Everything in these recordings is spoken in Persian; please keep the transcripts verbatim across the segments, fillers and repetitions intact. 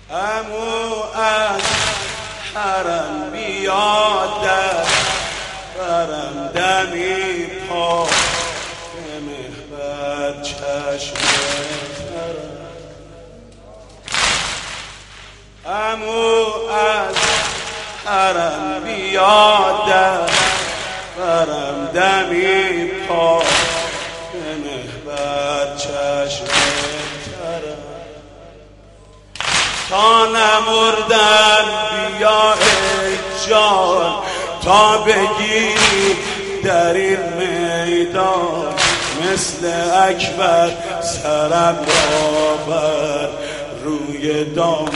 عمو از حرم بیاد در برم دمی پا به محبت چشم ترم. عمو از حرم بیاد در برم دمی پا به محبت چشم ترم. تا نمردن بیا ای جان تا بگیری در این میدان مثل اکبر سرم را بر روی دامان.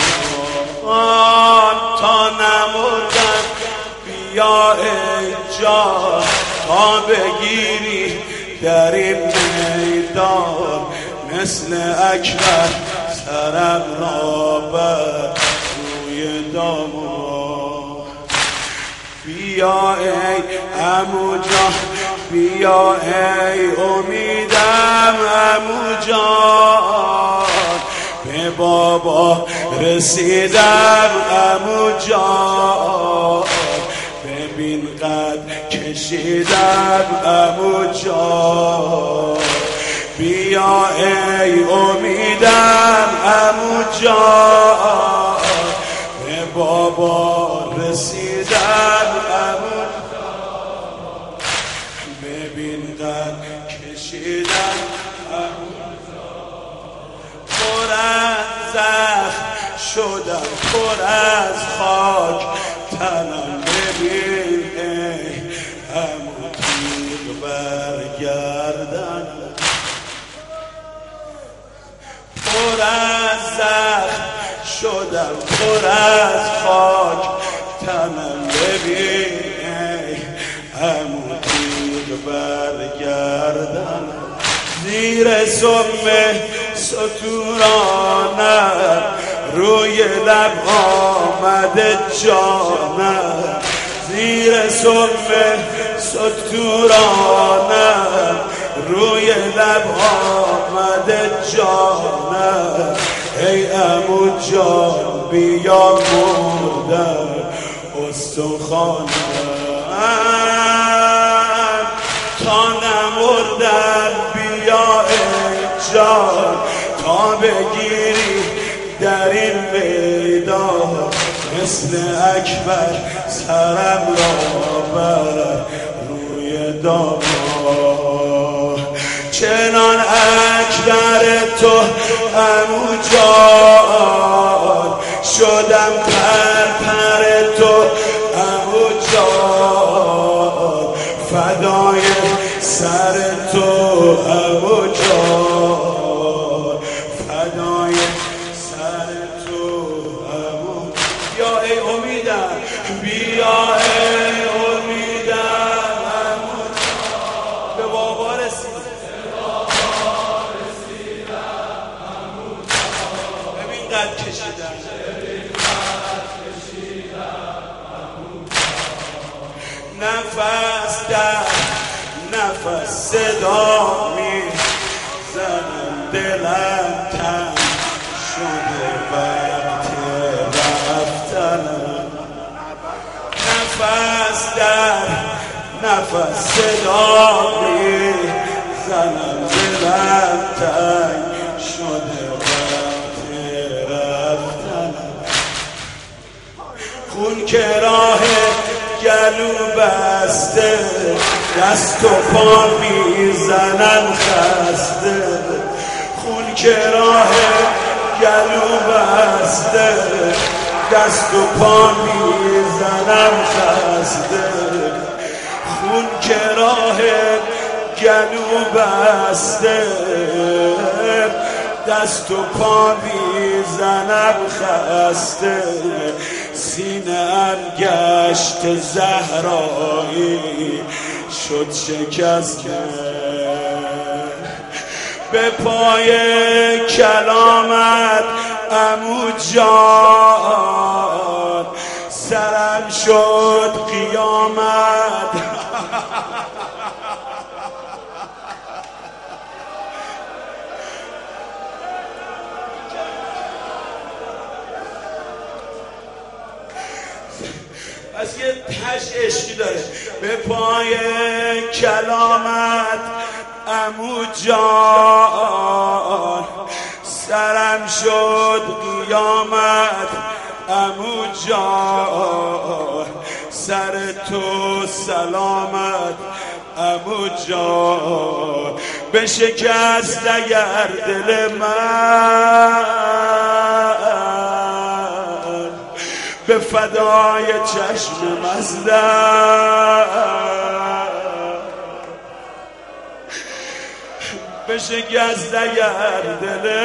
تا نمردن بیا ای جان تا بگیری در این میدان مثل اکبر سرم را بر روی دامان. بیا ای عمو جان بیا ای امیدم عمو جان به بابا رسیدم عمو جان ببین قد کشیدم عمو جان. بیا ای امیدم عمو جان به بابا رسیدم عمو جان ببین قد کشیدم عمو جان. پر از زخم شدم پر از خاک تنم ببین ای عمو تیغ برگردن. پر از زخم شدم پر از خاک تنم ببین ای عمو تیغ برگردن. زیر سم ستورانم روی لب آمده جانم. زیر سم ستورانم روی لب آمده جانم. ای عمو جان بیا مردم استخوانم. تا نمردم بیا ای جان تا بگیری در این میدان مثل اکبر سرم را بر روی دامان. چنان اکبر تو عمو جان شدم پر پر تو عمو جان فدای سر تو عمو جان فدای سر تو عمو. بیا ای امیدم بیا ای امیدم عمو جان به بابا رسید قد کشیدم نفس در نفس صدا می زنم دلم تن شده وقت رفتنم. نفس در نفس صدا می زنم دلم تن شده خون که راه گلو بسته دست و پا میزنم خسته. خون که راه گلو بسته دست و پا میزنم خسته. خون که راه گلو بسته دست و پا میزنم خسته. سینه‌ام گشت زهرایی شد شکسته. به پای کلامت عمو جان سرم شد قیامت. پس یه تش عشقی داره. به پای کلامت عمو جان، سرم شد قیامت عمو جان، سر تو سلامت عمو جان. بشکست اگر دل من به فدای چشم مزدم، بشکست اگر دل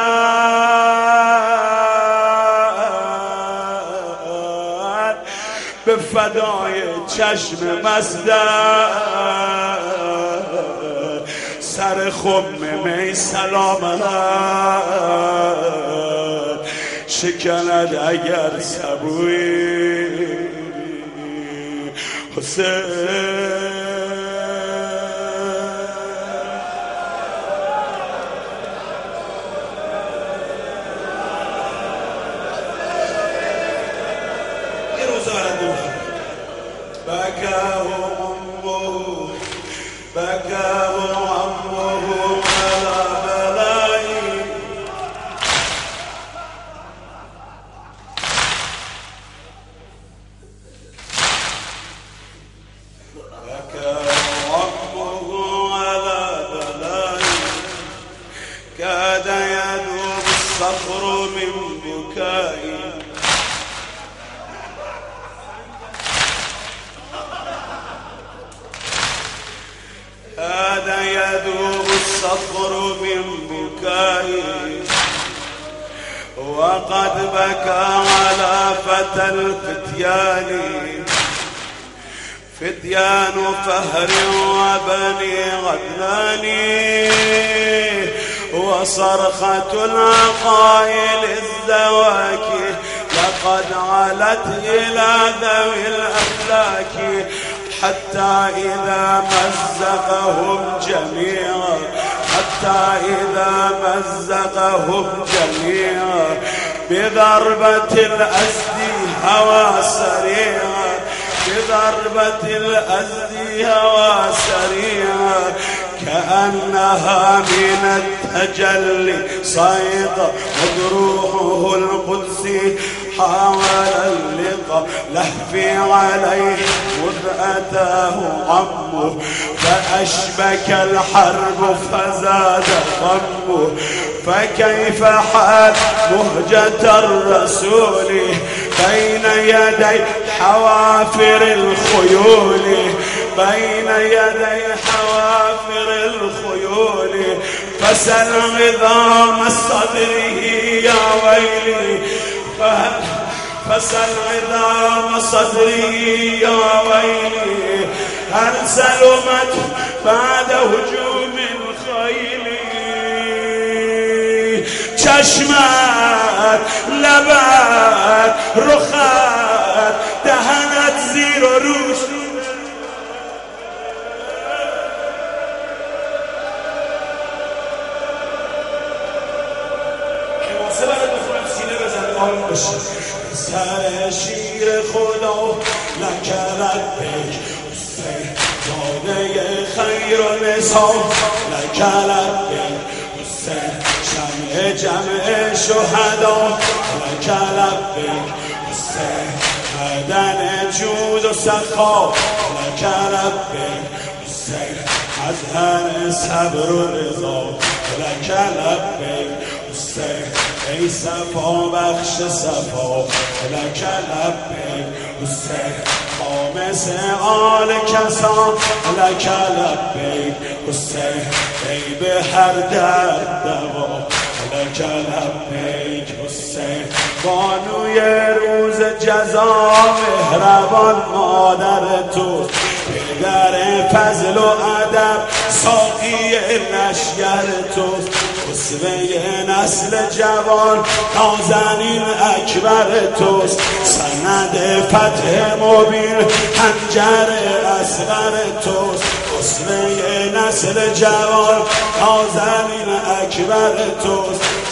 من به فدای چشم مزدم. سر خم می سلامت شکند اگر سبوی حسین. بكاه أمه بكاه عمه على بلائي، بكاه عمه على بلائي، كاد يذوب الصخر من بكائي. كاد يذوب الصخر من بكائي، وقد بكى على فتى الفتيان، فتيان فهر وبني غدنان، وصرخة العقائل الزواكي لقد علت إلى ذوي الأفلاك، حتى إذا مزقهم جميعا، حتى إذا مزقهم جميعا، بضربة الأسد هوى سريعا، بضربة الأسد هوى سريعا، كأنها من التجلي صيدا، مجروحه القدسي حاول اللقاء، لهفي عليه مذ أتاه عمه، فأشبك الحرب فزاد غمه. فكيف حال مهجة الرسول بين يدي حوافر الخيول، بين يدي حوافر الخيول. فسل عظام صدره يا ويلي، فسل عظام صدره يا ويلي، هل سلمت بعد هجوم الخيل. چشمت، لبت، رخت، دهنت زیر و روش، سر شیر خدا لکلت بک، حسین زاده خیر و نسا لکلت بک، حسین شمع جمع شهدا لکلت بک، حسین بدن جود و سخا لکلت بک، حسین مظهر صبر و رضا لکلت بک، حسین ای صفا بخش صفا لک لبیک، حسین خامس آل کسا لک لبیک، حسین ای به هر درد دوا لک لبیک، حسین بانوی روز جزا مهربان مادر توست، پدر فضل و ادب ساقی نشگر توست، اسوه نسل جوان نازنین اکبر توست، سند فتح مبین حنجر اصغر توست، اسوه نسل جوان نازنین اکبر توست، سند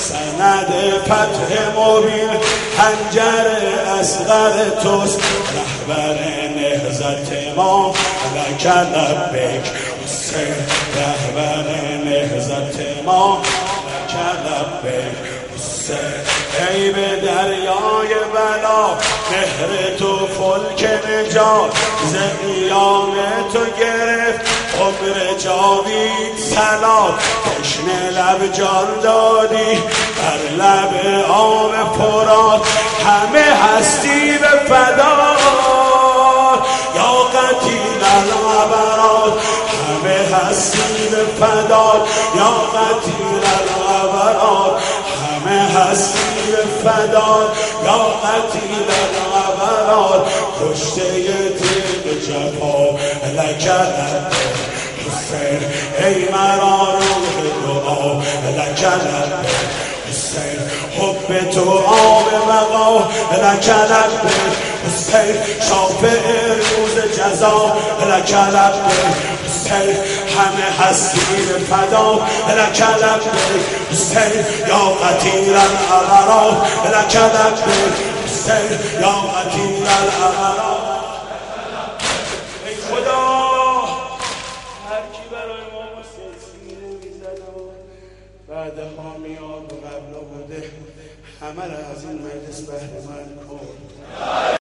سند فتح مبین حنجر اصغر توست رهبر نهضت ما لک لبیک حسین رهبر نهضت ما لک لبیک حسین ای به دریای بلا مهر تو فلک نجات ز قیام تو گرفت عمر جاوید سلام تشنه لب جان دادی بر لب آب فرات همه هستی به فدا یا قتیل العبرات همه هستی به فدا یا قتیل العبرات همه هستی به فدا یا قتیل العبرات کشته تیغ جفا لک لبیک حسین ای مرا روح دعا لک لبیک حسین حب تو آب بقا لک لبیک حسین شافع روز جزا لک لبیک حسین همه هستی به فدا لک لبیک حسین یا قتیل العبرات لک لبیک حسین یا قتیل العبرات ای خدا هر کی برای ما حسین سینه میزد و بعد حامیان و قبل بوده همه را از این مجلس بهره مند کن.